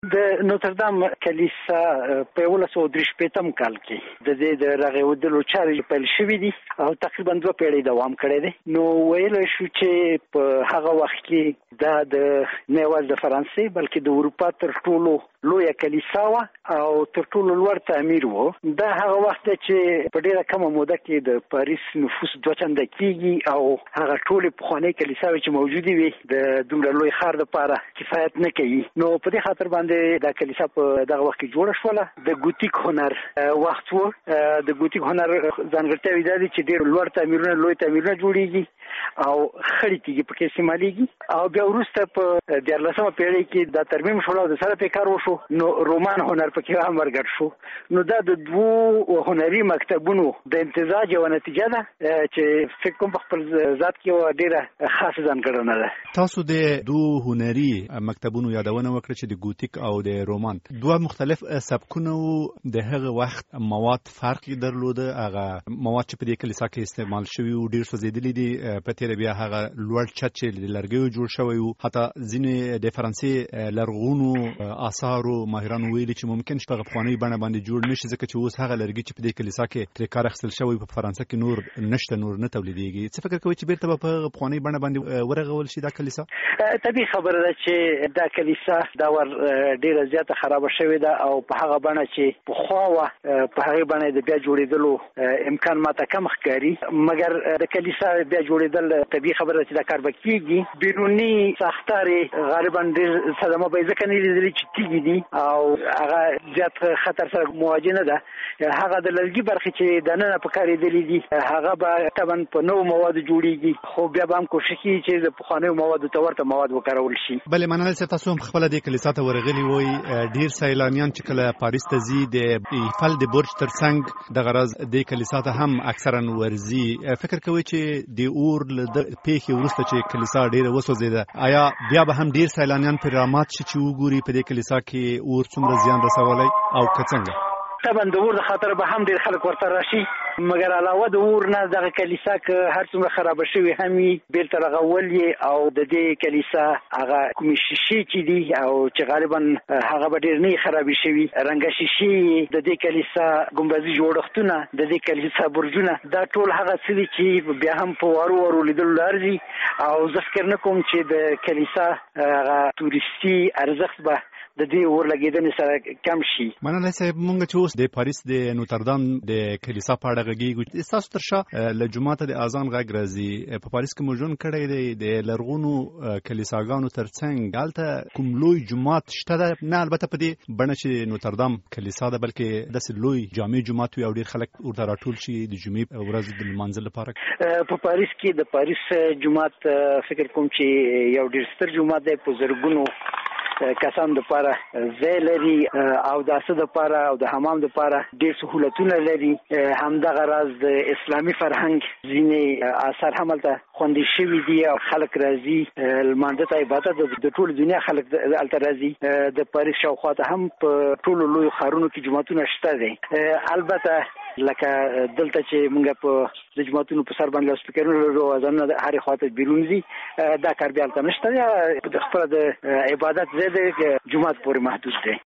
د نوتردام کلیسا په 1983 کال کې د دې د رغېدلو چارې پیل شوې دي او تقریبا 2 پیړۍ دوام کړی دی. نو ویل شو چې په هغه وخت کې دا د نه یوازې د فرانسې بلکې د اروپا تر ټولو لویه کلیسا و او تر ټولو لوړ تعمیر و. دا هغه وخت چې په ډیره کمه موده کې د پاریس نفوس 2 چنده کېږي او هغه ټولې پخوانۍ کلیساوې چې موجودې وي د دومره لوی ښار لپاره کفایت نه کوي. نو په دې خاطر باندې د کلیسا په دغه وخت کې جوړه شوله. د ګوتیک هنر وخت وو. د ګوتیک هنر ځانګړتیا دا دي چې ډېر لوړ تعمیرونه لوی تعمیرونه جوړیږي او خړې تیږي پکې استعمالېږي. او بیا وروسته په 14مه پیړۍ کې دا ترمیم شو او د سره په کار وشو. نو رومان هنر پکې هم ورګډ شو. نو دا د 2 هنري مکتبونو د امتزاج او نتیجه ده چې فکر کوم په خپل ذات کې ډېره خاصه ځانګړنه ده. تاسو د 2 هنري مکتبونو یادونه وکړه چې د ګوتیک او د رومان 2 مختلف سبکونه د هغه وخت مواد فرق درلوده. هغه مواد چې په دې کلیسا کې استعمال شوی او ډیر سوځیدلي دي. په تیر بیا هغه لوړ چت چې د لرګیو جوړ شوی او حتی ځینې د فرانسې لرغونو آثارو ماهرانو ویلي چې ممکن شپه غفغانی بڼه باندې جوړ نشي ځکه چې اوس هغه لرګي چې په دې کلیسا کې تر کار اخیستل شوی په فرانسه کې نور نشته، نور نه تولیدېږي. څه فکر کوئ چې بیرته په غفغانی بڼه باندې ورغول شي دا کلیسا؟ طبیعي خبره ده چې دا کلیسا دا ور ډیره زیاته خراب شوې ده او په هغه بڼه چې په خوا په هغه بڼه د بیا جوړېدلو امکان ماته کم ښکاري. مګر د کلیسا بیا جوړېدل طبیعي خبره ده چې دا کار به کېږي. بیروني ساختارې غالبا ډېر صدمه به ځکه نه لیدلې چې تیږې دي او هغه زیات خطر سره مواجه نه ده. هغه د لرګي برخې چې دننه په کارېدلې دي هغه به طبعا په نوو موادو جوړېږي، خو بیا به هم کوشش کوي چې د پخوانیو موادو ته ورته مواد وکارول شي. بلې مننه صاحب، تاسو هم خپله دې کلیسا ته ورغلي وئ. ډېر سیلانیان چې کله پاریس ته ځي د ایفل د برج تر څنګ دغه راز دې کلیسا ته هم اکثرا ورځي. فکر کوئ چې د اور له پیښې وروسته چې کلیسا ډېره وسوځېده آیا بیا به هم ډېر سیلانیان پرې رامات شي چې وګوري په دې کلیسا کې اور څومره زیان رسولی او که څنګه؟ طبعا د اور د خاطر به هم ډېر خلک ورته راشي، مګر علاوه د اور نه دغه کلیسا که هر څومره خرابه شوي هم وي بیرته رغول یې او د دې کلیسا هغه کومې شیشې چې دي او چې غالبا هغه به ډېر نه خرابې شوي رنګه شیشې د دې کلیسا ګمبزي جوړښتونه د دې کلیسا برجونه دا ټول هغه څه دي چې بیا هم په وارو لیدلو لارځي او زه فکر نه کوم چې د کلیسا هغه تورستي ارزښت به د دې اور لګېدنې سره کم شي. مننه صاحب، مونږ چې اوس د پاریس د نوتردام د کلیسا په اړه غږیږو، ستاسو تر شا له جوماته د اذان غږ راځي. په پاریس کې مو ژوند کړی دی، د لرغونو کلیساګانو تر څنګ هلته کوم لوی جومات شته ده؟ نه البته په دې بڼه چې نوتردام کلیسا ده بلکې داسې لوی جامع جومات وي او ډېر خلک ورته راټول شي د جمعې ورځ د لمانځه لپاره. په پاریس کې د پاریس جومات فکر کوم چې یو ډېر ستر جومات دی، په زرګونو کسان د پاره ځای لري او د اسه د پاره او د حمام د پاره ډېر سہولتونه لري. همدغه راز د اسلامي فرهنګ ځینې آثار هم هلته خوندي شوي دي او خلک راځي لمانځه ته عبادت د ټول دنیا خلک هلته راځي. د پاریس شاوخوا ته هم په ټولو لویو ښارونو کې جوماتونه شته دي. البته لکه دلته چې موږ په د جوماتونو په سر باندې سپیکرونه لرو او ځانونه د هرې خواته بیرون ځي، دا کار بیا هلته نشته. خپله د عبادت ځای دی، جومات پورې محدود دی.